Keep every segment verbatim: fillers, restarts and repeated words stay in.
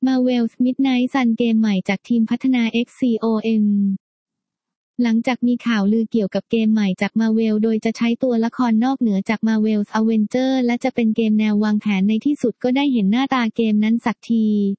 Marvel's Midnight Sun เกมใหม่จากทีมพัฒนา เอ็กซ์ ซี โอ เอ็ม หลังจากมีข่าวลือเกี่ยวกับเกมใหม่จาก Marvel โดยจะใช้ตัวละครนอกเหนือจาก Marvel's Avengers และจะเป็นเกมแนววางแผนในที่สุดก็ได้เห็นหน้าตาเกมนั้นสักที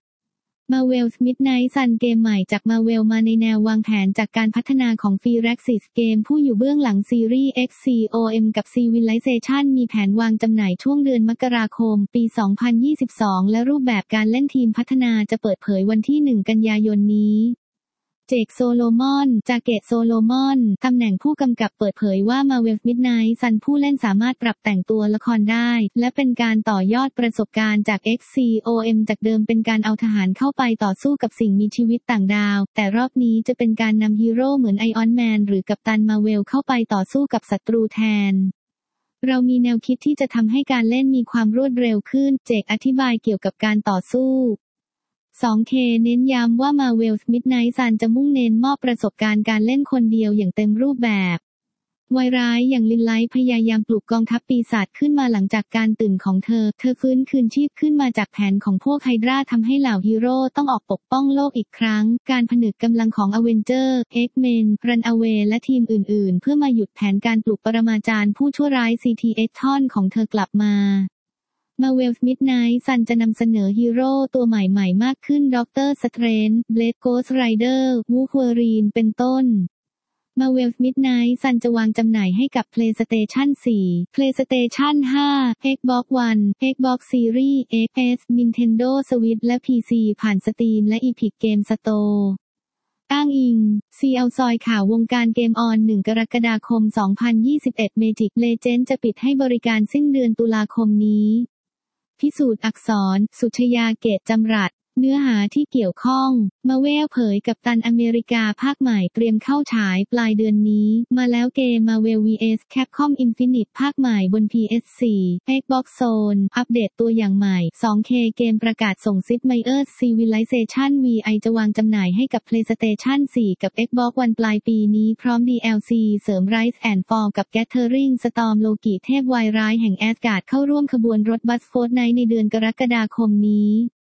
Marvel's Midnight Sun เกมใหม่จาก Marvel มาในแนววางแผนจากการพัฒนาของ Firaxis เกมผู้อยู่เบื้องหลังซีรีส์ เอ็กซ์ ซี โอ เอ็ม กับ Civilization มีแผนวางจำหน่ายช่วงเดือนมกราคมปี สองพันยี่สิบสอง และรูปแบบการเล่นทีมพัฒนาจะเปิดเผยวันที่ หนึ่ง กันยายนนี้เจค โซโลมอน จาเกต โซโลมอน ตำแหน่งผู้กำกับเปิดเผยว่า Marvel's Midnight Sun ผู้เล่นสามารถปรับแต่งตัวละครได้และเป็นการต่อยอดประสบการณ์จาก เอ็กซ์ ซี โอ เอ็ม จากเดิมเป็นการเอาทหารเข้าไปต่อสู้กับสิ่งมีชีวิตต่างดาวแต่รอบนี้จะเป็นการนำฮีโร่เหมือนไอออนแมนหรือกัปตันมาเวลเข้าไปต่อสู้กับศัตรูแทนเรามีแนวคิดที่จะทำให้การเล่นมีความรวดเร็วขึ้นเจคอธิบายเกี่ยวกับการต่อสู้สองเค เน้นย้ำว่า Marvel's Midnight Sun จะมุ่งเน้นมอบประสบการณ์การเล่นคนเดียวอย่างเต็มรูปแบบวายร้ายอย่างลินไลท์พยายามปลุกกองทัพปีศาจขึ้นมาหลังจากการตื่นของเธอเธอฟื้นคืนชีพขึ้นมาจากแผนของพวกไฮดราทำให้เหล่าฮีโร่ต้องออกปกป้องโลกอีกครั้งการผนึกกำลังของอเวนเจอร์ X-Men รันอเวย์และทีมอื่นๆเพื่อมาหยุดแผนการปลุกปรมาจารย์ผู้ชั่วร้าย ซี ที เอ็กซ์ ทอนของเธอกลับมาMarvel's Midnight Sun จะนำเสนอฮีโร่ตัวใหม่ๆมากขึ้นด็อกเตอร์ สเตรนจ์ เบลด โกสต์ไรเดอร์ วูล์ฟเวอรีน เป็นต้น Marvel's Midnight Sun จะวางจำหน่ายให้กับ PlayStation โฟร์ PlayStation ไฟว์ Xbox One Xbox Series เอ็กซ์ เอส Nintendo Switch และ พี ซี ผ่าน Steam และ Epic Game Store อ้างอิง ซี แอล ซอยข่าววงการเกมออน หนึ่ง กรกฎาคม สองพันยี่สิบเอ็ด Magic Legends จะปิดให้บริการสิ้นเดือนตุลาคมนี้พิสูจน์อักษร สุชยา เกตจำรัดเนื้อหาที่เกี่ยวข้องมาเวลเผยกัปตันอเมริกาภาคใหม่เตรียมเข้าฉายปลายเดือนนี้มาแล้วเกม Marvel วี เอส Capcom Infinite ภาคใหม่บน พี เอส โฟร์ Xbox One อัปเดตตัวอย่างใหม่ สองเค เกมประกาศส่งซิด Meier's Civilization วี ไอ จะวางจำหน่ายให้กับ PlayStation โฟร์ กับ Xbox One ปลายปีนี้พร้อม ดี แอล ซี เสริม Rise and Fall กับ Gathering Storm โลกิเทพวายร้ายแห่งแอสการ์ดเข้าร่วมขบวนรถบัสโฟร์ทไนท์ในเดือนกรกฎาคมนี้